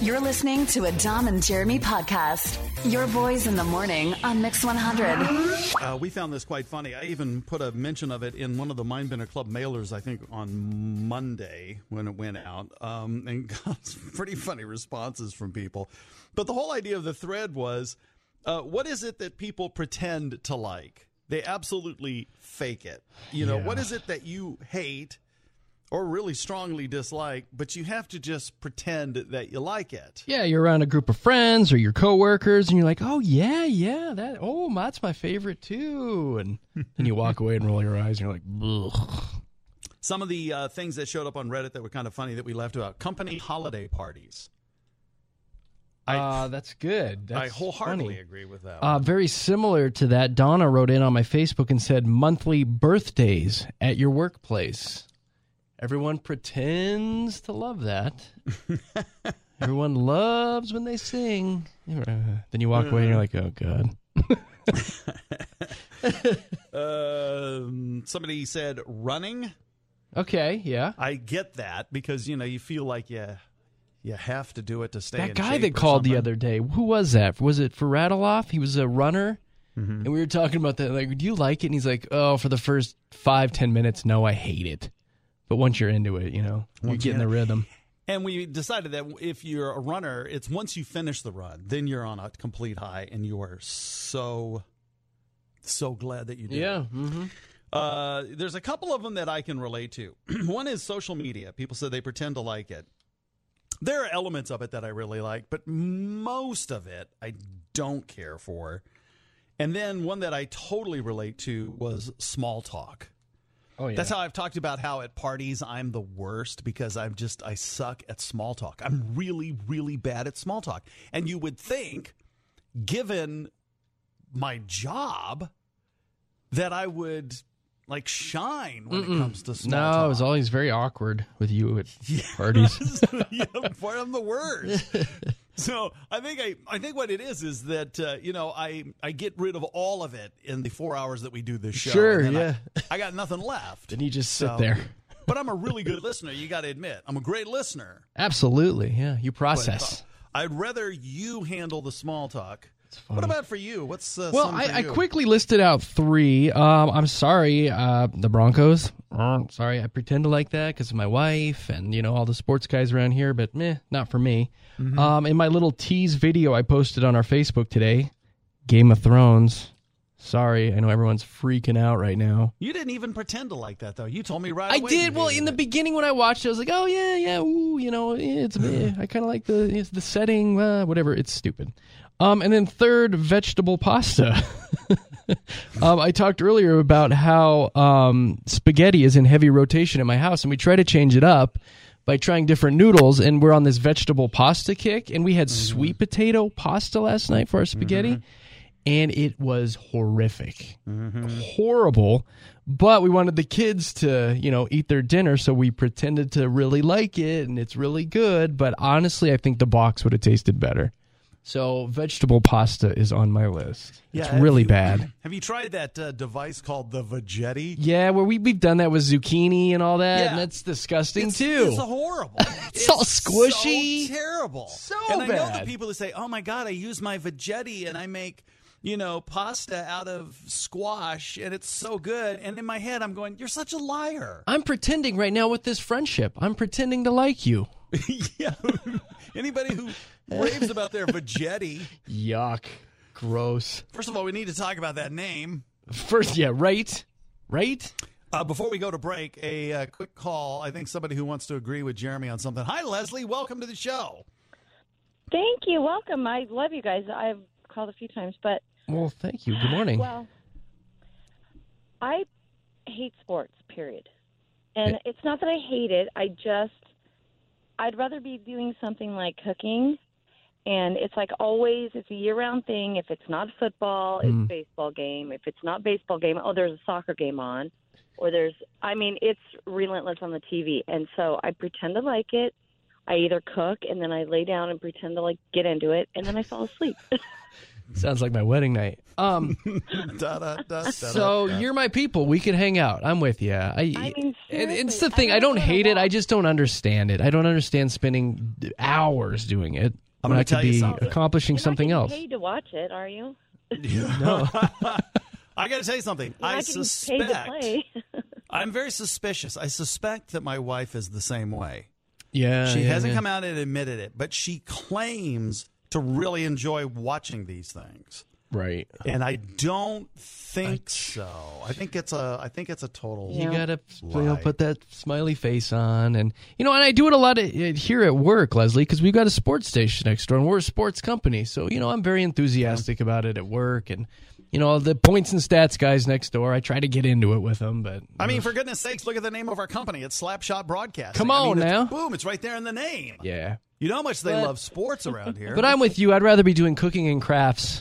You're listening to a Dom and Jeremy podcast. Your boys in the morning on Mix 100. We found this quite funny. I even put a mention of it in one of the Mindbender Club mailers, I think, on Monday when it went out, and got some pretty funny responses from people. But the whole idea of the thread was, what is it that people pretend to like? They absolutely fake it. What is it that you hate or really strongly dislike, but you have to just pretend that you like it? Yeah, you're around a group of friends or your coworkers, and you're like, oh, yeah, that's my favorite too. And then you walk away and roll your eyes, and you're like, ugh. Some of the things that showed up on Reddit that were kind of funny that we left out: company holiday parties. That's good. I wholeheartedly agree with that. Very similar to that, Donna wrote in on my Facebook and said, monthly birthdays at your workplace. Everyone pretends to love that. Everyone loves when they sing. Then you walk away and you're like, oh, God. Somebody said running. Okay, yeah. I get that because, you feel like you have to do it to stay in shape. That guy that called the other day, who was that? Was it for Rattleoff? He was a runner. Mm-hmm. And we were talking about that. Like, do you like it? And he's like, oh, for the first 5-10 minutes, no, I hate it. But once you're into it, you get in the rhythm. And we decided that if you're a runner, it's once you finish the run, then you're on a complete high, and you are so glad that you did. Yeah. Mm-hmm. There's a couple of them that I can relate to. One is social media. People said they pretend to like it. There are elements of it that I really like, but most of it I don't care for. And then one that I totally relate to was small talk. Oh, yeah. That's how I've talked about how at parties I'm the worst because I suck at small talk. I'm really, really bad at small talk. And you would think, given my job, that I would shine when it comes to small talk. No, it was always very awkward with you at parties. I'm the worst. So I think what it is that I get rid of all of it in the 4 hours that we do this show. Sure, yeah. I got nothing left. Then you just sit there. But I'm a really good listener. You got to admit, I'm a great listener. Absolutely, yeah. You process. But, I'd rather you handle the small talk. What about for you? What's I quickly listed out 3. I'm sorry, the Broncos. Sorry, I pretend to like that because of my wife and all the sports guys around here, but not for me. Mm-hmm. In my little tease video I posted on our Facebook today, Game of Thrones. Sorry, I know everyone's freaking out right now. You didn't even pretend to like that, though. You told me right away. I did. Well, in the beginning when I watched it, I was like, oh, yeah, ooh, it's I kind of like the setting, whatever. It's stupid. And then third, vegetable pasta. I talked earlier about how spaghetti is in heavy rotation in my house, and we try to change it up by trying different noodles, and we're on this vegetable pasta kick, and we had sweet potato pasta last night for our spaghetti, and it was horrific. Horrible, but we wanted the kids to, eat their dinner, so we pretended to really like it, and it's really good, but honestly, I think the box would have tasted better. So vegetable pasta is on my list. Yeah, it's really bad. Have you tried that device called the Vegetti? Yeah, where we've done that with zucchini and all that, and that's disgusting too. It's horrible. It's all squishy. So terrible. So and bad. I know the people who say, oh my God, I use my Vegetti and I make, pasta out of squash and it's so good. And in my head, I'm going, you're such a liar. I'm pretending right now with this friendship. I'm pretending to like you. Yeah. Anybody who raves about their Vegetti. Yuck. Gross. First of all, we need to talk about that name. First, yeah, right? Before we go to break, a quick call. I think somebody who wants to agree with Jeremy on something. Hi, Leslie. Welcome to the show. Thank you. Welcome. I love you guys. I've called a few times, but... Well, thank you. Good morning. Well, I hate sports, period. And it's not that I hate it. I'd rather be doing something like cooking. And it's like always, it's a year-round thing. If it's not football, it's a baseball game. If it's not baseball game, there's a soccer game on. Or it's relentless on the TV. And so I pretend to like it. I either cook and then I lay down and pretend to get into it. And then I fall asleep. Sounds like my wedding night. So you're my people. We can hang out. I'm with you. It's the thing. I don't hate it. I just don't understand it. I don't understand spending hours doing it. I'm going to tell you something. Accomplishing something else. You're not getting paid to watch it, are you? No. I got to tell you something. I suspect. I'm very suspicious. I suspect that my wife is the same way. Yeah. She hasn't come out and admitted it, but she claims to really enjoy watching these things. Right. And I don't think so. I think it's a total You got to put that smiley face on. And I do it a lot here at work, Leslie, because we've got a sports station next door, and we're a sports company. So, I'm very enthusiastic about it at work. And, the points and stats guys next door, I try to get into it with them. But I mean, for goodness sakes, look at the name of our company. It's Slapshot Broadcasting. Come on now. Boom, it's right there in the name. Yeah. You know how much they love sports around here. But I'm with you. I'd rather be doing cooking and crafts.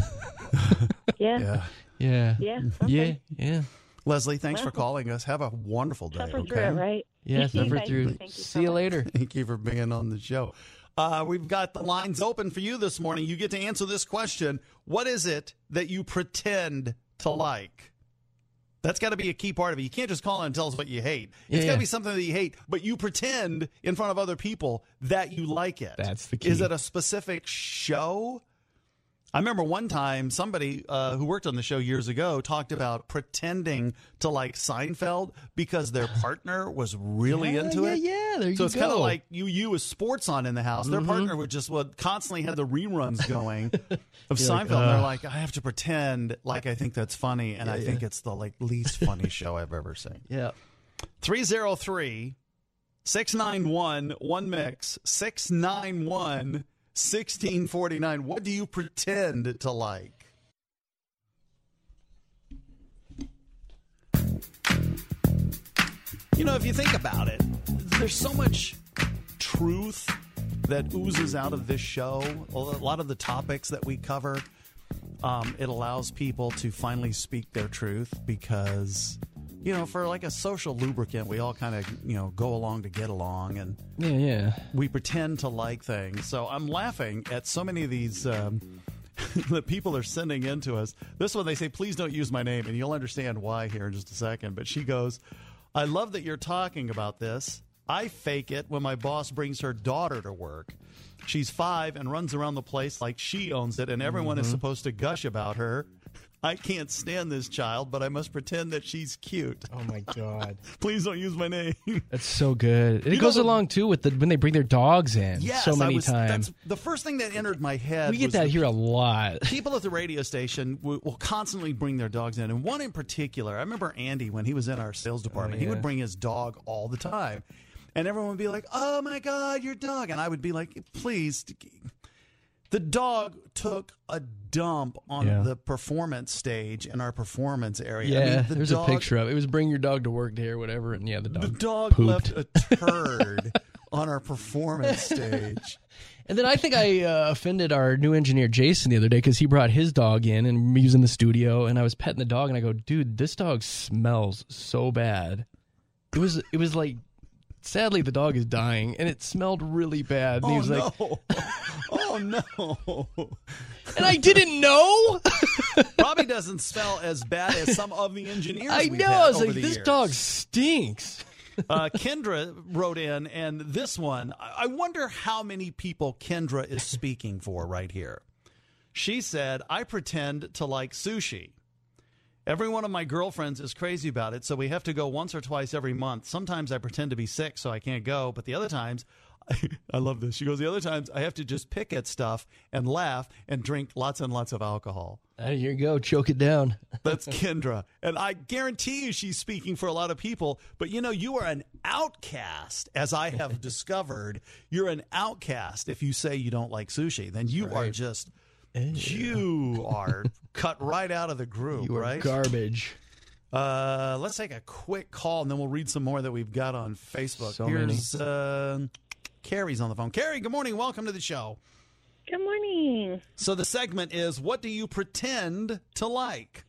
Yeah. Yeah. Leslie, thanks for calling us. Have a wonderful day. Suffer through it, right? Yeah, suffer through. See you later. Thank you for being on the show. We've got the lines open for you this morning. You get to answer this question. What is it that you pretend to like? That's got to be a key part of it. You can't just call in and tell us what you hate. It's got to be something that you hate, but you pretend in front of other people that you like it. That's the key. Is it a specific show? I remember one time somebody who worked on the show years ago talked about pretending to like Seinfeld because their partner was really into it. Yeah, there you go. So it's kind of like you with sports on in the house. Their partner would constantly have the reruns going of Seinfeld. And they're like, I have to pretend like I think that's funny, and I think it's the least funny show I've ever seen. Yeah. 303-691-1MIX, 691-1649. What do you pretend to like? If you think about it, there's so much truth that oozes out of this show. A lot of the topics that we cover, it allows people to finally speak their truth because, for like a social lubricant, we all kind of, go along to get along, and we pretend to like things. So I'm laughing at so many of these that people are sending in to us. This one, they say, please don't use my name, and you'll understand why here in just a second. But she goes, I love that you're talking about this. I fake it when my boss brings her daughter to work. She's 5 and runs around the place like she owns it, and everyone is supposed to gush about her. I can't stand this child, but I must pretend that she's cute. Oh, my God. Please don't use my name. That's so good. It goes along, too, with when they bring their dogs in so many times. That's the first thing that entered my head. We get that here a lot. People at the radio station will constantly bring their dogs in. And one in particular, I remember Andy, when he was in our sales department, he would bring his dog all the time. And everyone would be like, oh, my God, your dog. And I would be like, please. The dog took a dump on the performance stage in our performance area. Yeah, there's a picture of it. It was bring your dog to work day or whatever, and the dog left pooped. a turd on our performance stage. And then I think I offended our new engineer, Jason, the other day because he brought his dog in and he was in the studio, and I was petting the dog, and I go, dude, this dog smells so bad. It was like... Sadly, the dog is dying, and it smelled really bad. And he was like, oh, no. And I didn't know. Probably doesn't smell as bad as some of the engineers I we've know. had I was over like, the this years. dog stinks. Kendra wrote in, and this one, I wonder how many people Kendra is speaking for right here. She said, I pretend to like sushi. Every one of my girlfriends is crazy about it, so we have to go once or twice every month. Sometimes I pretend to be sick, so I can't go, but the other times, I love this. She goes, the other times I have to just pick at stuff and laugh and drink lots and lots of alcohol. Here you go. Choke it down. That's Kendra. And I guarantee you she's speaking for a lot of people, but you are an outcast, as I have discovered. You're an outcast if you say you don't like sushi. Then you are just... You are cut right out of the group, you are right? Garbage. Let's take a quick call, and then we'll read some more that we've got on Facebook. Here's Carrie's on the phone. Carrie, good morning. Welcome to the show. Good morning. So the segment is, what do you pretend to like?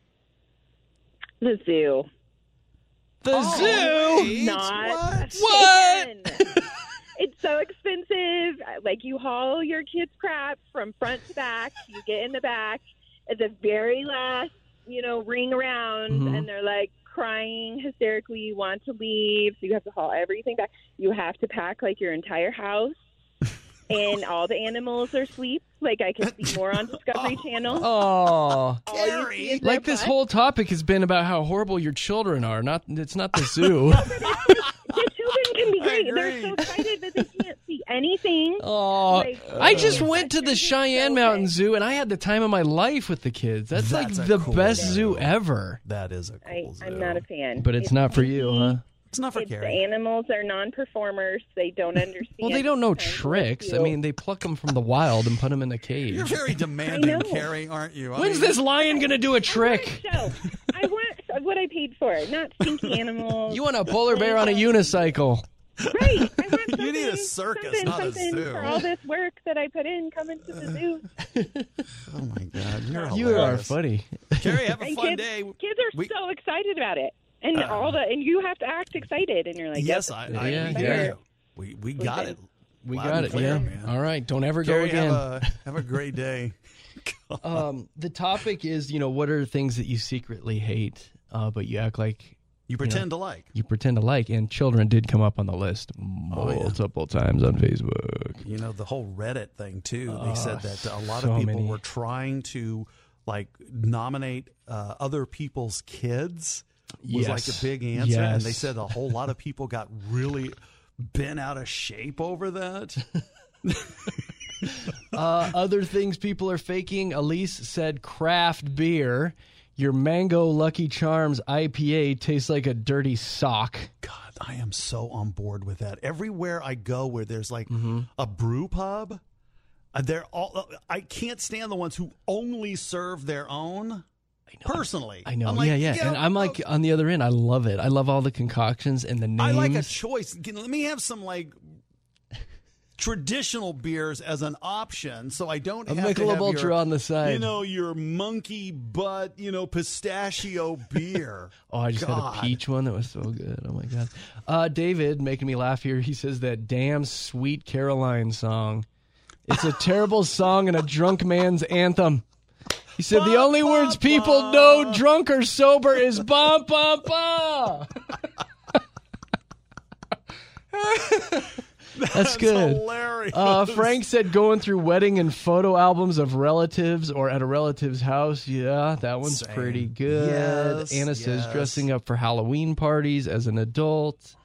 The zoo. The zoo? Wait, Not what? It's so expensive. Like, you haul your kids' crap from front to back. You get in the back at the very last, ring around, and they're like crying hysterically, want to leave. So you have to haul everything back. You have to pack like your entire house. And all the animals are asleep. Like, I can see more on Discovery Channel. Oh, Carrie. like this whole topic has been about how horrible your children are. It's not the zoo. The children can be great. They're so excited that they can't see anything. Oh, I just went to the that's Cheyenne so Mountain good. Zoo, and I had the time of my life with the kids. That's like a the cool best zoo. zoo ever. That is a cool zoo. I'm not a fan. But it's not for you, huh? It's not for The Carrie. animals are non-performers. They don't understand. Well, they don't know Sometimes tricks. I you- mean, they pluck them from the wild and put them in a cage. You're very demanding, I know. Carrie, aren't you? When's this lion going to do a trick? So, I want what I paid for, not stinky animals. You want a polar bear on a unicycle. Right. I want something, You need a circus, not a something zoo. for all this work that I put in coming to the zoo. Oh, my God. You're You are hilarious. funny. Carrie, have a And fun kids, day. kids are so excited about it. And and you have to act excited, and you're like, Yes, yep, I Yeah, hear yeah. you. We got it. We Loud got and it, clear, yeah. man. All right, don't ever Carrie, go again. have a great day. The topic is, what are things that you secretly hate, but you act like You pretend to like. you pretend to like, and children did come up on the list multiple times on Facebook. You know, the whole Reddit thing, too. They said that a lot so of people many. were trying to, like, nominate other people's kids was like Yes. a big answer. And they Yes. said a whole lot of people got really bent out of shape over that. Other things people are faking. Elise said craft beer. Your Mango Lucky Charms IPA tastes like a dirty sock. God, I am so on board with that. Everywhere I go where there's like a brew pub, I can't stand the ones who only serve their own. Personally, I know, I'm like, yeah. And I'm like on the other end. I love it. I love all the concoctions and the names. I like a choice. Let me have some like traditional beers as an option, so I don't A have to Michelob have Ultra your, on the side. your monkey butt, pistachio beer. Oh, I just had a peach one that was so good. Oh, my God. David, making me laugh here, he says that damn Sweet Caroline song. It's a terrible song and a drunk man's anthem. He said the only words people know, drunk or sober, is ba ba ba. That's good. Hilarious. Frank said going through wedding and photo albums of relatives or at a relative's house. Yeah, that one's Same. pretty good. Yes, Anna says yes. dressing up for Halloween parties as an adult.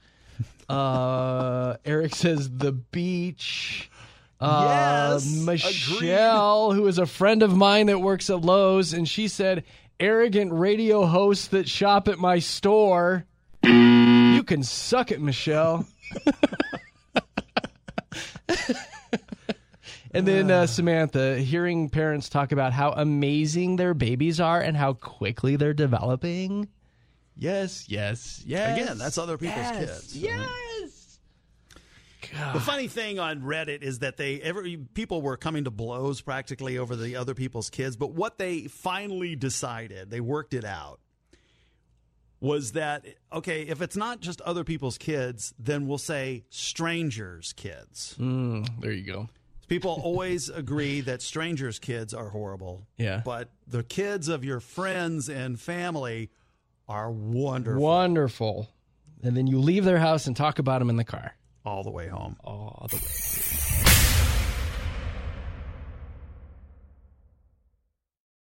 Eric says the beach. Yes, Michelle, who is a friend of mine that works at Lowe's, and she said, arrogant radio hosts that shop at my store. You can suck it, Michelle. And then Samantha, hearing parents talk about how amazing their babies are and how quickly they're developing. Yes. Again, that's other people's kids. Yes. The funny thing on Reddit is that people were coming to blows practically over the other people's kids, but what they finally decided, they worked it out, was that, okay, if it's not just other people's kids, then we'll say strangers' kids. There you go. People always agree that strangers' kids are horrible. Yeah. But the kids of your friends and family are wonderful. Wonderful. And then you leave their house and talk about them in the car. All the way home. All the way.